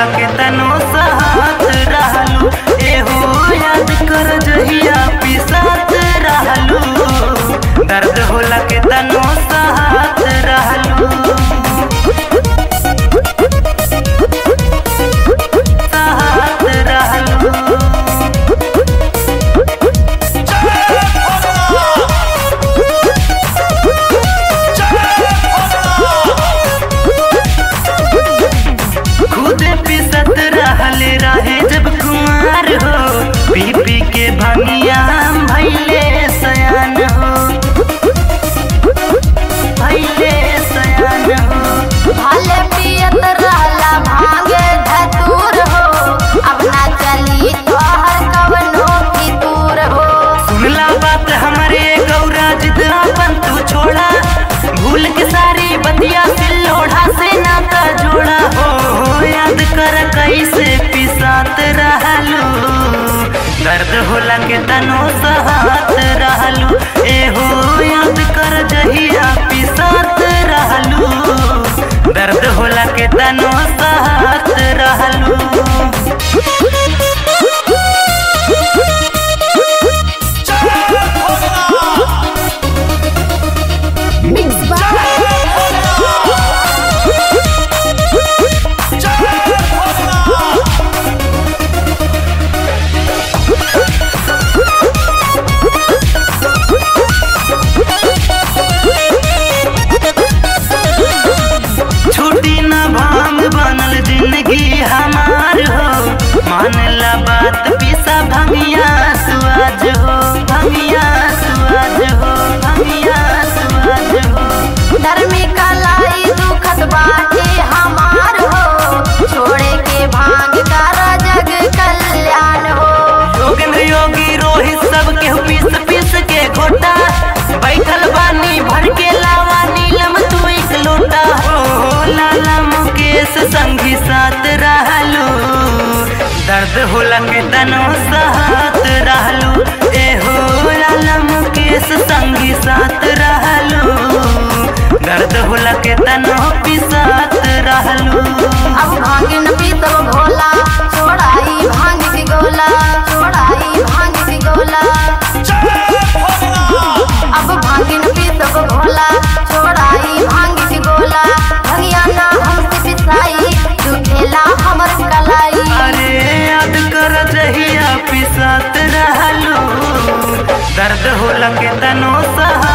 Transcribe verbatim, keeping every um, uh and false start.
होला के तनो साथ रहलू। एहो याद कर जहिया पिसात रहलू, दर्द होला के तनो साथ रहलू। साथ रहलू। रहे जब कुमार हो, पी पी के भंगिया भैले सयान हो, भैले सयान हो। भले पियत रहला भांगे धतूर हो, अब ना चली तोहर कवनो फितूर हो। सुनला बात हमारे गौरा जिद अपन तू छोड़ा, भूल के सारी बतिया सिल्लोढ़ा से नाता जोड़ा हो। याद कर कैसे पिसात रहलू, दर्द होला के तनो साथ रहलू। एहो याद कर जहिया पिसात रहलू, दर्द होला के तनो साथ रहलू। जिंदगी हमार हो, मानला बात पिसा भंगिया सुआज हो, भंगिया सुआज हो, भंगिया सुआज हो। धर्मी कलाई दुखत बाटे हमार हो, छोड़े के भांग कर जग कल्याण हो। योगेंद्र योगी रोहित सब के पीस पीस के घोटा, बैठल बानी भर के लावा नीलम तू एक लोटा हो। लाला मुकेश संगी साथ रहलू, दर्द होला के तनो साथ रहलू। एहो लाला मुकेश संगी साथ रहलू, दर्द होला के तनो पिसात रहलू। अब भांग न पीतब भोला, छोड़ाई भांग की गोला, छोड़ाई भांग की गोला। अब भांग न पीतब भोला, छोड़ाई भांग की गोला। भंगिया ना हमसे पिसाई, दुखेला हमर कलाई। अरे याद कर जहिया पिसात रहलू, दर्द होला के तनो साथ